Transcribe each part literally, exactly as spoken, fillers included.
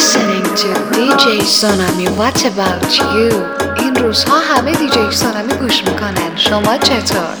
listening to دی جی Sonami. What about you? این روزها همه دی جی Sonami گوش میکنن. شما چطور؟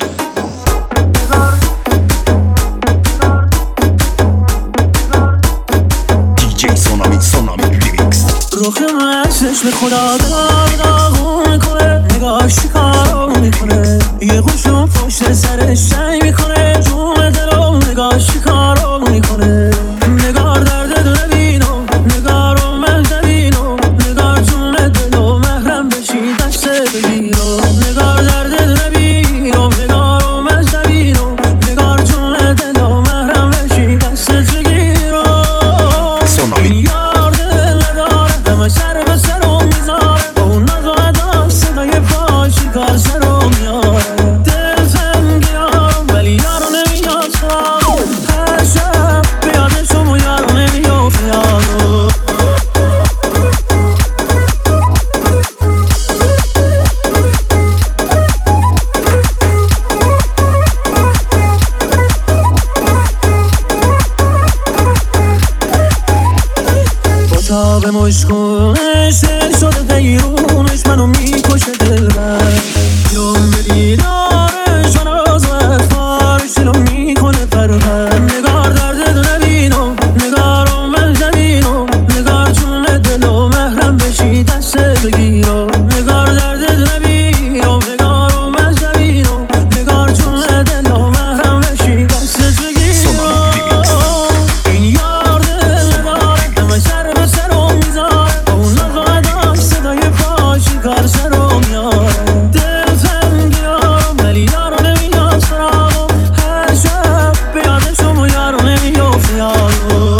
دی جی Sonami Sonami Remix. روح من چشم خدا داغون میکنه، نگاه شکار میکنه، یه خوشم پشت سرش سعی میکنه، جون دلو نگاه شکار میکنه. نگار درد دو نبینم، نگار رو من نبینم، نگار جون دلو محرم بشی دست بگیرم. نگار درد دو نبینم، نگار رو من نبینم، نگار جون دلو محرم بشی دست بگیرم. سونامی یار دل نداره همه سر به سرم میذاره، با اون ناز و ادا صدای پای چیکار سرم میاره. دل زنگیارم ولی یارو نمیاد سرم، هر شب بیادشم و یارو نمیاد یارو. تاب مشکونش دل شده غیرونش منو میکشه دلبر. یوم به دیدارش من از وفارش دلو میکنه پرپر. نگار درد دو نبینم، نگارم من نبینم، نگار جون دلو محرم بشی دست بگیرم. نگار درد دو نبینم، نگارم من نبینم، نگار جون دلو محرم بشی دست بگیرم. این یار دل نداره همه سر به سرم میذاره، با اون ناز و ادا صدای پای چیکار سرم میاره. دل زنگیارم ولی یارو نمیاد سرم، هر شب بیادشم و یارو نمیاد یارو.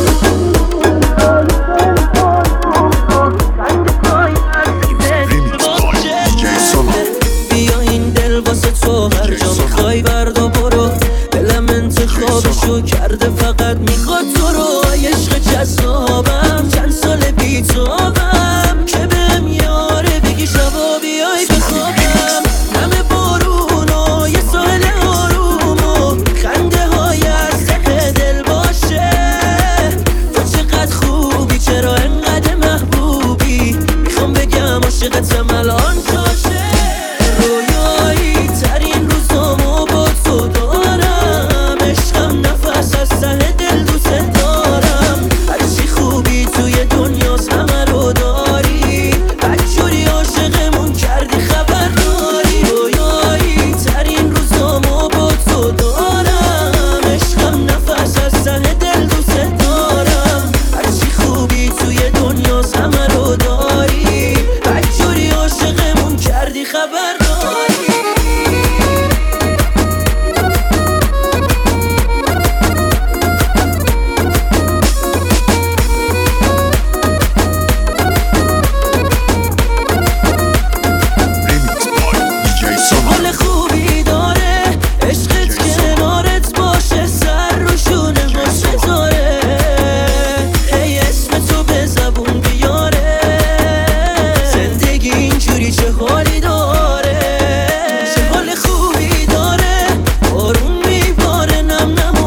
بیا این دل واسه تو هر جا میخوای بردا برو، دلم انتخابشو کرده فقط میخواد تو رو. عشق جذابم چند سال بیتابم که بهم یاره بگی شبا بیای بخوابم. همه بارون و یه ساحل آروم و خنده های از ته دل باشه. تو چقدر خوبی چرا انقدر محبوبی، میخوام بگم عاشقتم الان جاشه. رویایی ترین روزامو با تو دارم، عشقم نفس از ته دل دوست دارم. هرچی خوبی توی دنیاست همه رو داری، بدجوری عاشقمون کردی خبر داری. رویایی ترین روزامو با تو دارم، عشقم نفس از ته دل دوست دارم. هرچی خوبی توی دنیاست همه رو داری، بدجوری عاشقمون کردی خبر داری. Remix by دی جی Sonami. حال خوبی داره عشقت کنارت باشه، سر روشونه باشه داره. ای اسم تو به زبون بیاره، زندگی اینجوری چه حالی داره. چه حال خوبی داره، بارون میباره نم نم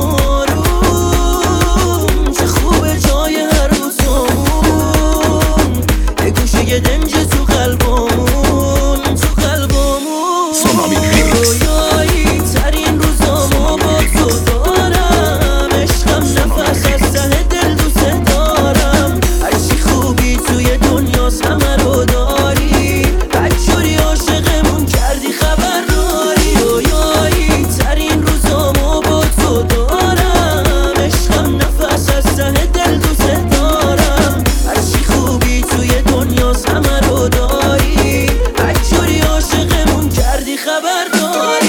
آروم. چه خوبه جای هر روزمون، یه گوشه دنج تو قلبمون، تو قلبمون. Sonami Remix. رویایی ترین روزامو با تو دارم، عشقم نفس از ته دل دوست دارم. هرچی خوبی توی دنیاست همه رو داری، بدجوری عاشقمون کردی خبر داری. رویایی ترین روزامو با تو دارم، عشقم نفس از ته دل دوست دارم. هرچی خوبی توی دنیاست همه رو داری، بدجوری عاشقمون کردی خبر داری.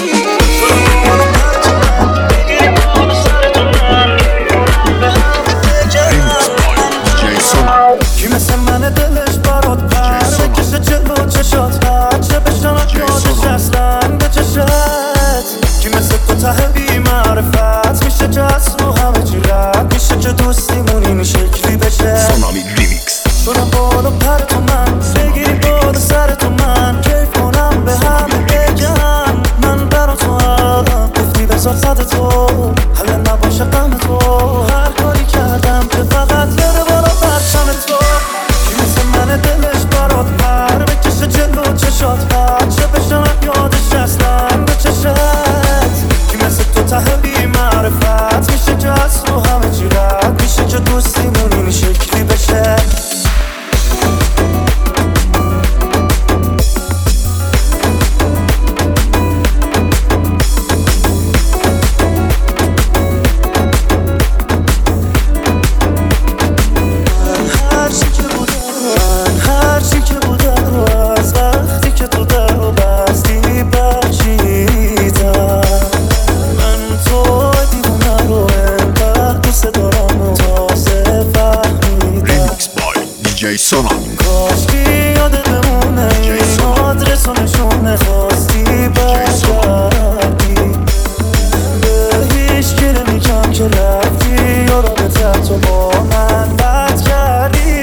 Remix by دی جی Sonami. کی مثل من دلش برات پر بکشه جلو چشات، بچه بشنم یادش اصلا به چشت. کی مثل تو ته بی معرفت میشه که اصلا همه چی رد میشه، که دوستیمون این شکلی بشه. Sonami Remix. شدم بالا پر تو من، بگیری بالا سر تو من، کیف کنم به همه بگم من برا تو هم. گفتی بذار صد تو حل نباشه غم تو، هر کاری کردم که فقط بره بالا پرچم تو. سونامی کاشکی یاد بمونه این آدرس و نشونه خواستی برگردی به هیچ کی نمیگم که رفتی یا رابطت تو با من بد کردی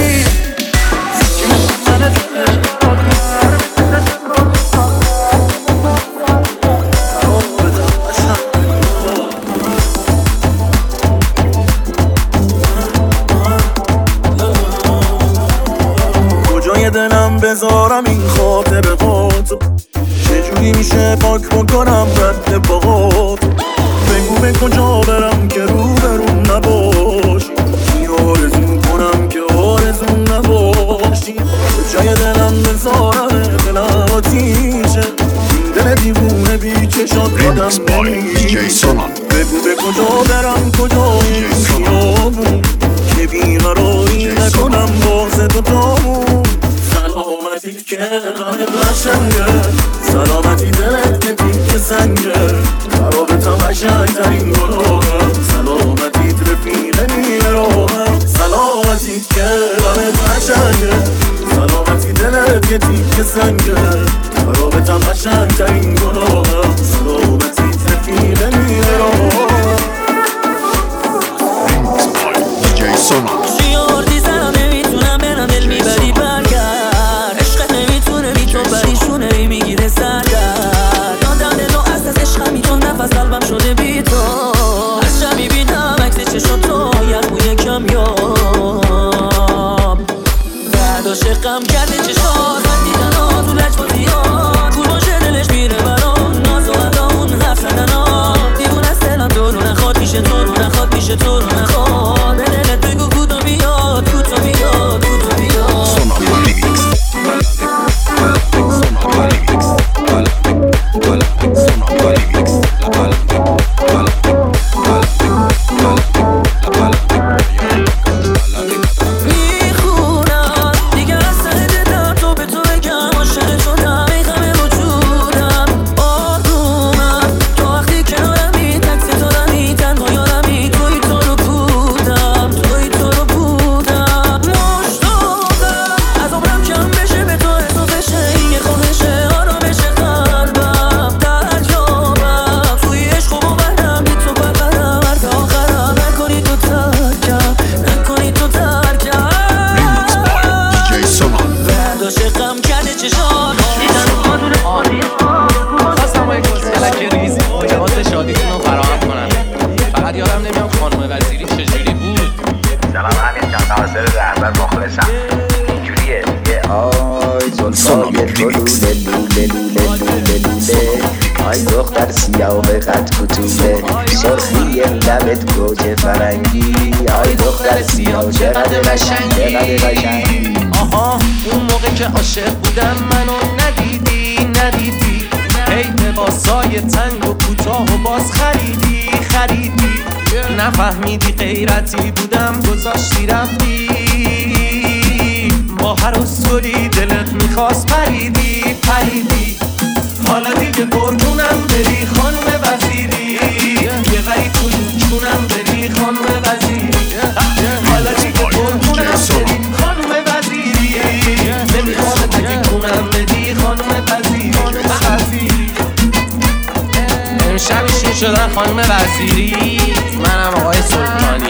کجای دلم بذارم این خاطره هاتو چجوری میشه پاک بکنم رد باهات بگو به کجا برم که رو برون نباشی آرزو کنم که آرزو نباشی کجای دلم بذارم دلم آتیشه این دل دیوونه بی چشات ریمیکس آدم بای دی جی سونامی بگو به کجا برم کجای این خیابون که بیقراری نکنم باز دوتامون سلامتی که راه قشنگه سلامتی دلت که تیک سنگه خرابتم قشنگترین گناهم سلامتی رفیق میراهم سلامتی که راه قشنگه سلامتی دلت که تیک سنگه خرابتم قشنگترین گناهم سلامتی رفیق میراهم ریمیکس بای دی جی سونامی شیار دیزم نمیتونم برم دل میبری برگرد عشقت نمیتونه بی تو بریشونه ای میگیره سردر دادم دل و از از عشقم میتون نفس قلبم شده بی تو از شب میبینم عکس چشم تو یخموی کمیاب درد و شقم کرده چشات من دیدن ها تو لج بازیات کور باشه دلش میره برام ناز و اندامون حرف زدن ها دیوون از دلم تو رو نخواد میشه تو رو نخواد میشه تو رو نخواد به دلت بگو کودو بیاد کودو بیاد کودو بیاد سونامی ریمیکس سونامی ریمیکس سونامی ریمیکس میخونم دیگه از سر دلم تو به تو بگم عاشق شدم ای غم وجودم آرومم تو وقتی کنارمی تک ستارمی تنها یارمی توی تو رو بودم توی تو رو بودم مشتاقم از عمرم کم بشه به تو اضافه شه این یه خواهشه آرامش قلبم دریابم توی عشق و باورم بی تو برم مرد آخرم نکنی تو ترکم نکنی تو ترکم ریمیکس بای دی جی سونامی برداشت غم کرده چشات خواستم با یک کسکلک ریزی لباس شادیتون رو فراهم کنم فقط یادم نمیاد خانم وزیری چجوری بود سلام همین جان ناصر رهبر مخلصم اینجوریه دیگه آی زلفای تو لوله لوله لوله لوله لوله آی دختر سیاه و قد کتوله سرخی لبت گوجه فرنگی آی دختر سیاه چقدر قشنگی چقدر قشنگی آها اون موقع که عاشق بودم منو ندیدی ندیدی هی لباسای تنگ و کوتاه و باز خریدی خریدی نفهمیدی غیرتی بودم گذاشتی رفتی با هر اسطوری دلت میخواست پریدی پریدی حالا دیگه قربونم بری خانم وزیری یه غری تو چونم بری خانم وزیری حالا دیگه قربونم بری خانم وزیری نمیخوام تکی کنم بدی خانم وزیری امشب شین شدن خانم وزیری منم آقای سلطانی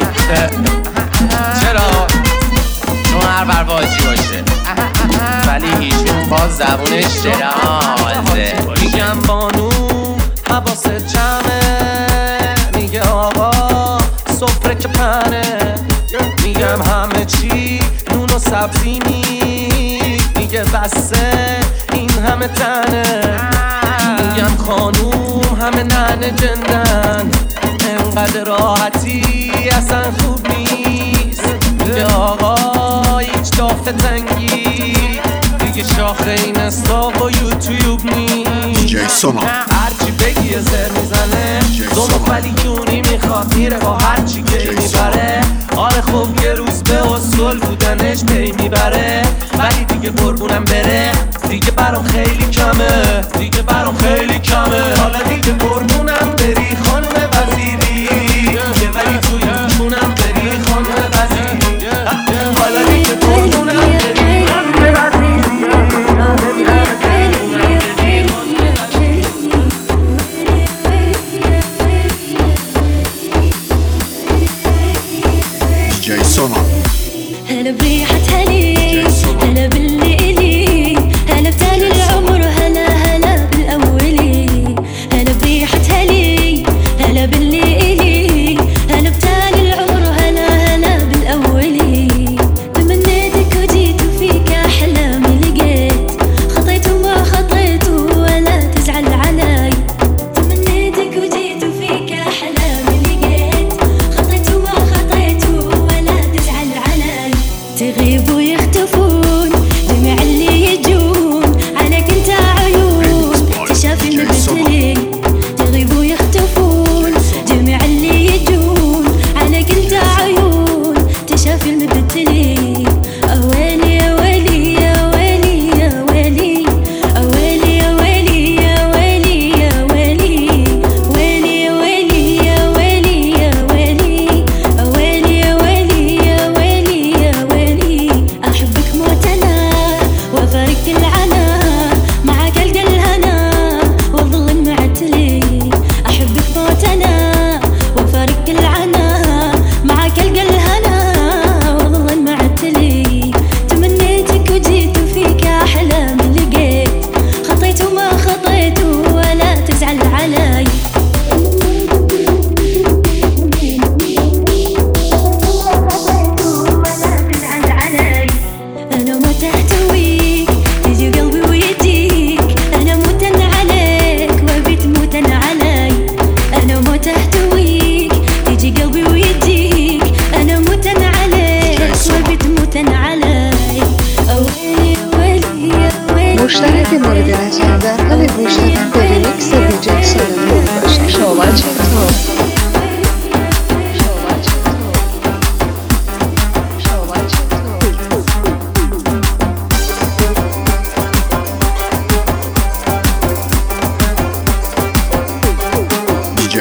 چرا؟ چون هر بر واجی باشه ولی هیچون باز زبونش درازه میگم بانو حواست جمعه میگه آقا سفره که پنه میگم همه چی نون و سبزی می میگه بسه این همه تنه میگم خانوم همه ننه جندن انقدر راحتی اصلا خوب نیست میگه آقا هیچ دافه تنگی دیگه شاخه این استا و یوتیوب نیست دی جی سونامی هرچی بگی یه زر میزنه دوم ولی کونی میخواد میره با هرچی که میبره آره خوب یه روز به اصول بودنش پی میبره ولی دیگه قربونم بره دیگه برام خیلی کمه دیگه برام خیلی کمه حالا دیگه قربونم بری خانم وزیری یه ولی توی چونم بری خانم وزیری حالا دیگه قربونم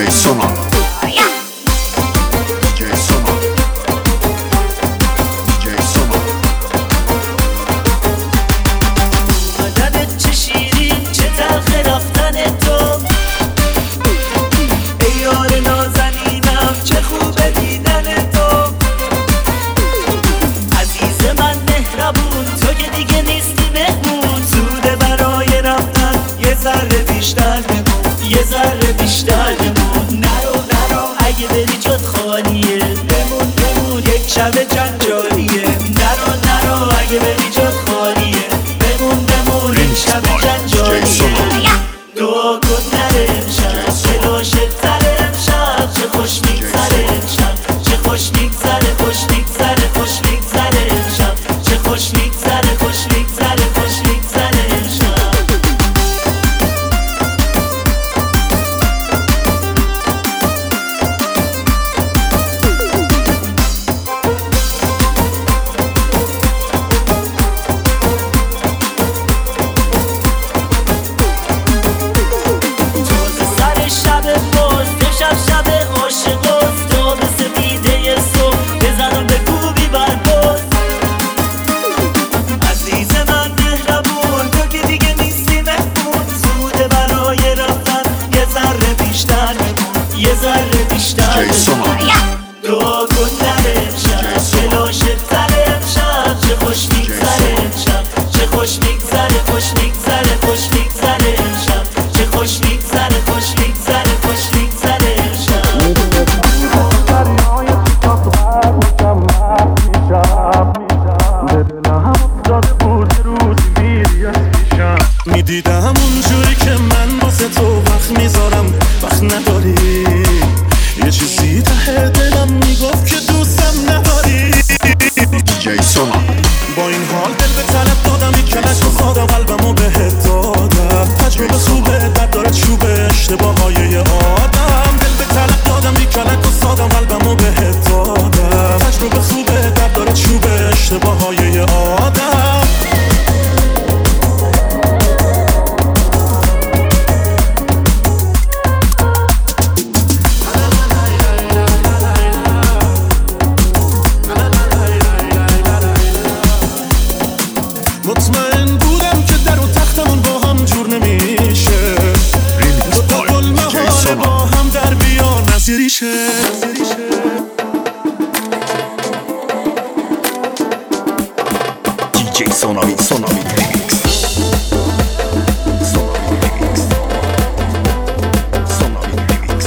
جی سونال جی سونال جی سونال بدنت چه شیرین چه تلخ رفتن تو ای یار نازنینم چه خوبه دیدن تو عزیز من مهربون تو که دیگه نیستی مهمون زوده برای رفتن یه ذره بیشتر بمون یه ذره بیشتر بمون نرو نرو اگه بری جات خالیه بمون بمون یک شب جنجالیه نرو نرو اگه بری جات خالیه بمون بمون یک شب جنجالیه دعا کن نره امشب چه لاشت سر امشب چه خوش میگذره امشب چه خوش میگذره خوش میگذره خوش میگذره امشب چه خوش میگذره خوش میگذره خوش میگذره امشب تازه سر شب باز شب شب عاشقاست تا به سپیده صبح بزنم به کوبی برباز عزیز من مهربون تو که دیگه نیستی مهمون زوده برای رفتن یه ذره بیشتر بمون یه ذره بیشتر جی سونال دعا کن نره امشب چه لاشت سر امشب چه خوش میگذره امشب چه خوش میگذره خوش میگذره خوش میگذره امشب چه خوش میگذره خوش میگذره خوش میگذره امشب میدیدم اونجوری که من واسه تو وقت میذارم وقت نداری یه چیزی ته دلم میگفت که دوستم نداری جی سونال با این حال دل به طلب دادم یک کلک و ساده قلبمو بهت دادم تجربه خوبه در داره چوبه اشتباه های یه آدم دل به طلب دادم یک کلک و ساده قلبمو بهت دادم تجربه خوبه در داره چوبه اشتباه های یه آدم مطمئن بودم که در و تختمون با هم جور نمیشه دو تا قلمه حال با هم در بیار نظریشه دیجی سونالی سونالی ریمیکس سونالی ریمیکس سونالی ریمیکس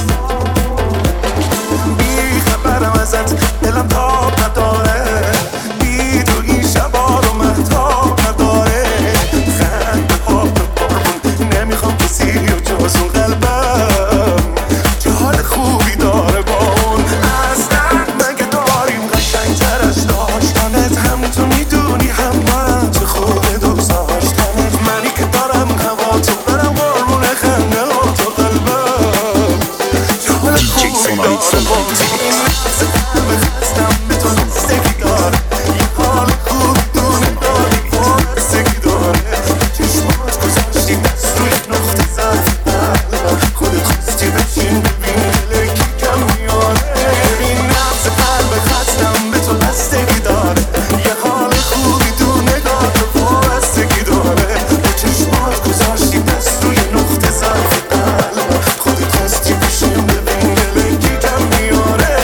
بی خبرم ازت دلم تاب نداره بی تو این شبا رو محتاب نداره خنده ها رو قربون نمیخوام کسی و جز اون قلبم که حال خوبی داره با اون اصلا مگه داریم قشنگتر از داشتنت هم تو میدونی هم من چه خوبه دوست داشتنت منی که دارم هوا تو برم قربون خنده ها تو قلبم که حال دیجی خوبی سونالی داره با سونالی اون ریمیکس بخستم به تو دستگی داره یه حال خوب دونه داره پرستگی داره چشمات گذاشتی دست روی نقطه ضعف قلبم خودت خواستی بشین ببین دل کی کم میاره ببین نبض قلب خستم به تو بستگی داره یه حال خوبی دونه داره پرستگی داره به چشمات گذاشتی دست روی نقطه ضعف قلبم خودت خواستی بشین ببین دل کی کم میاره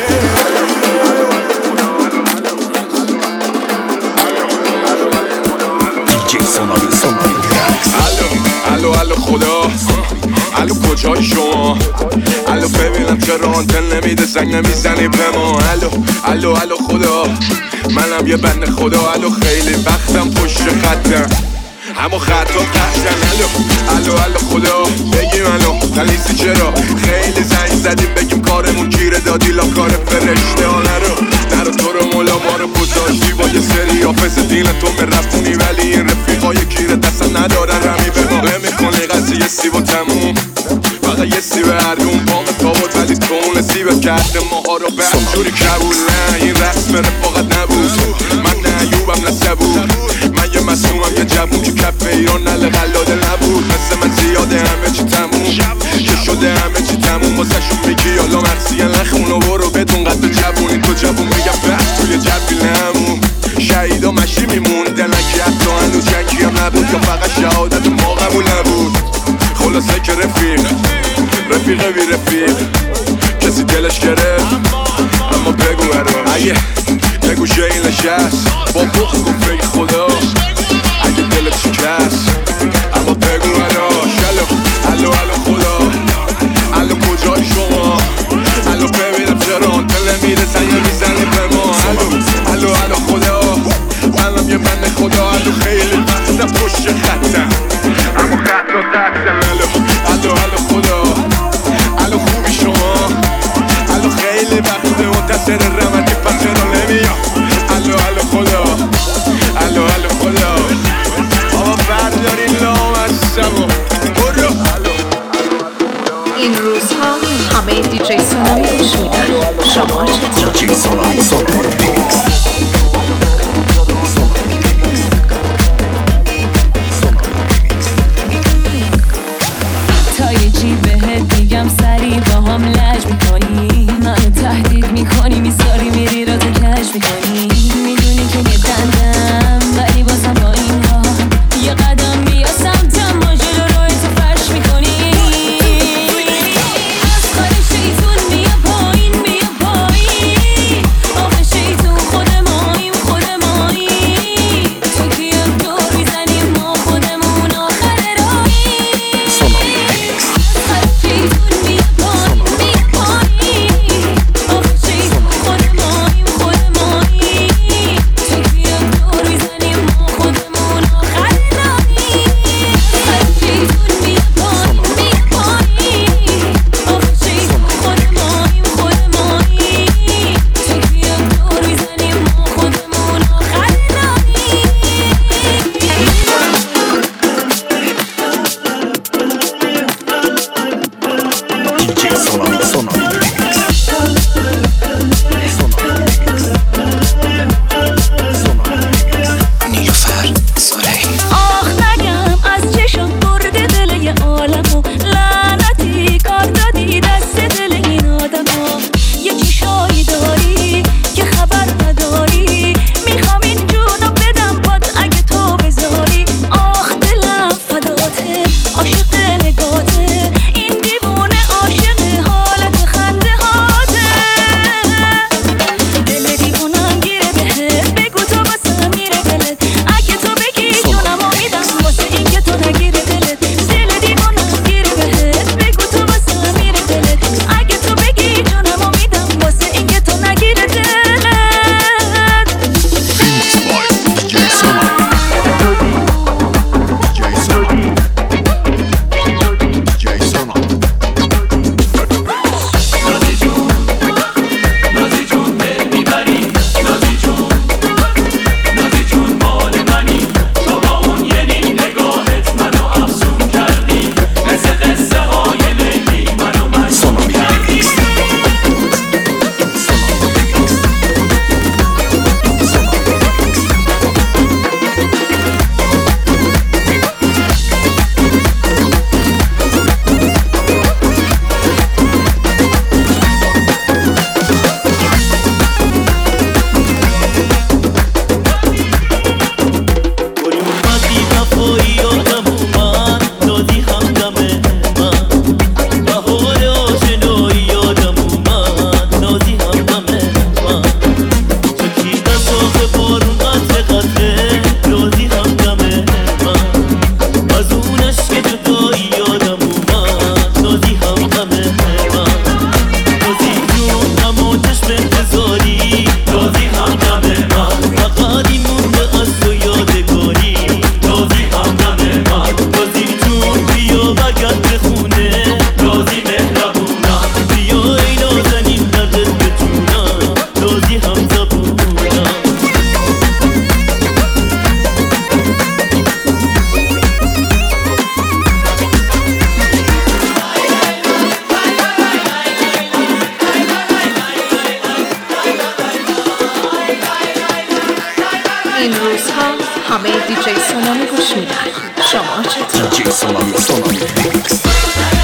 دیجی سونالی سونالی ریمیکس الو الو الو خدا الو کجای شما الو ببینم چرا آنتن نمیده زنگ نمیزنی به ما الو الو الو خدا منم یه بنده خدا الو خیلی وقتم پشت خطم اما خطا قهدن الو الو الو خدا بگیم الو تلیسی چرا خیلی زنگ زدیم بگیم کارمون گیره دادی لا کار فرشته ها نرو نرو تو رو مولا ما رو گذاشتی با یه سری حافظ دین تو مرفتونی ولی این رفیقای گیره دست ندارن رمی به ما نمیکنی قضیه سیب و تموم فقط یه سیب هردون بام تابوت ولی تو اون سیب کرده ماها رو به همجوری کبول نه این رسم رفاقت نبود من نه ایوبم نه سبود من یه مسئومم یه جوون که کف ایران نل قلاده نبود مثل من زیاده همه چی تموم که شده همه چی تموم الان واسه شون میگی حالا مرسی نخونو برو بدون قد جوونی تو جوون میگم بس توی جبی نمون شهیدا مشی میموندن که حتی هنوز جنگی هم نبود یا فقط شهادت ما قبول نبود خلاصه که رفیق رفیق بی رفیق کسی دلش گرفت اما بگو برام اگه بگو جایی نشست با بخ گفت بگی خدا اگه دلت شکست اما بگو برام شلو الو الو خدا الو کجای شما الو ببینم چرا آن دل میره سنگه میزنی به ما الو الو الو خدا منم یه من خدا الو خیلی وقتا پشت خطم اما خط رو تکتم الو الو الو خدا الو خوبی شما الو خیلی وقت منتصر رمدی پس رو نمیام الو الو خدا الو الو خدا آقا برداری لامستم و برو این روزها همه دیجی سونامی گوش میدن. شما چطور؟ دیجی سونامی سونامی ریمیکس تا یه چی بهت میگم سری با هم لج میکنی منو تهدید میکنی میذاری میری را تو کش میکنی میدونی که یه دندم ولی بازم با این ها یه قدم بیا سمتم ما جلو روی تو فرش میکنی از خار شیطون بیا پایین بیا پایین آخه شیطون خود ماییم خود ماییم تو کیم دور میزنیم ما خودمون آخر راهیم سونامی ریمیکس شیطون بیا پایین بیا پایین آخه شیطون خود ماییم خود ماییم تو کیم دور میزنیم ما خودمون آخر راهیم شیطون بیا پایین بیا پایین آخه شیطون خود ماییم خود ماییم تو کیم دور میزنیم ما خودمون آخر راهیم دیجی سونامی سونامی ریمیکس سونامی ریمیکس سونامی ریمیکس نیلوفر سرهی آخ نگم از چشم برده دل یه عالمو لعنتی کار دادی دست دل این آدمو یه چشایی داری که خبر نداری میخوام این جونو بدم پات اگه تو بذاری آخ دلم فداته عاشق نگاته این دیوونه عاشق حالت خنده هاته دل دیوونم گیره بهت بگو تو واسه میره دلت اگه تو بگی جونمو میدم واسه این که تو نگیره دلت دل دیوونم گیره بهت بگو تو واسه میره دلت اگه تو بگی جونمو میدم واسه این که تو نگیره دلت ریمیکس بای دیجی سونامی دیجی سونامی دیجی سونامی سونامی ریمیکس سونامی ریمیکس اومدی وفایی آدم اومد دادی همدم من بهار آشنایی آدم اومد نازی همدم من چکی دست آخه بارون قطره قطره رازی همدم من از اون عشق جدایی آدم اومد نازی همدم من نازی جون اما چشم انتظاری رازی همدم من فقط این مونده از تو یادگاری رازی همدم من رازی جون بیا بگرد به خونه رازی مهربونم بیا ای نازنین دردت به جونم رازی هم زبونم این روزها همه دیجی سونامی گوش میدن. شما چطور؟ دیجی سونامی سونامی ریمیکس